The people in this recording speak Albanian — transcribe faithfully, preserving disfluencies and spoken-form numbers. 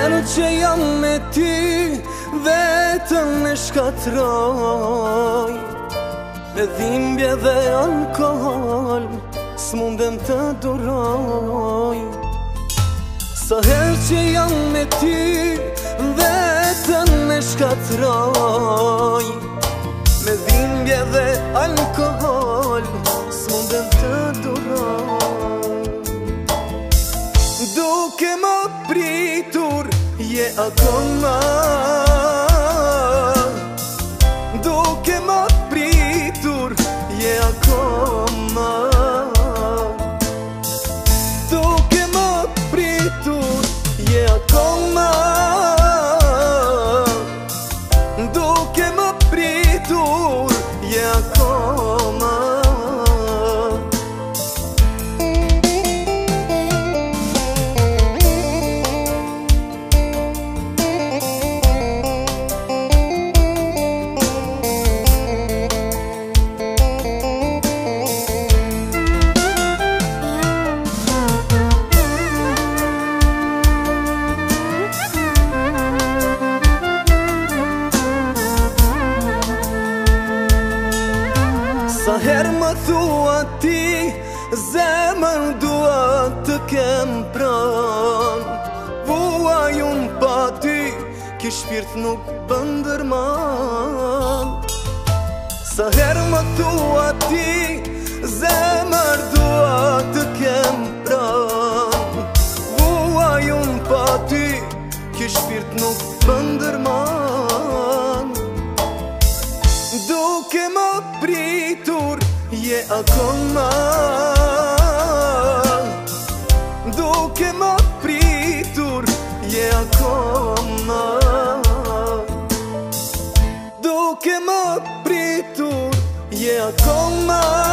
herë që jam me ty, vetëm me shkatroj. Me dhimbje dhe alkohol, s'mundem të duroj. Sa herë që jam me ty, vetëm me shkatroj. Me dhimbje dhe alkohol, s'mundem të duroj. Duke më pritur, je akoma. Duke më pritur, je akoma. Duke më pritur, je akoma. Duke më pritur, je akoma. Sa herë më thua ti, zemër dua të kem pran. Vuaj unë pa ty, ki shpirt nuk bëndërman. Sa herë më thua ti, zemër dua të kem pran. Vuaj unë pa ty, ki shpirt nuk bëndërman. Duke më pritur, je akoma. Duke më pritur, je akoma. Duke më pritur, je akoma.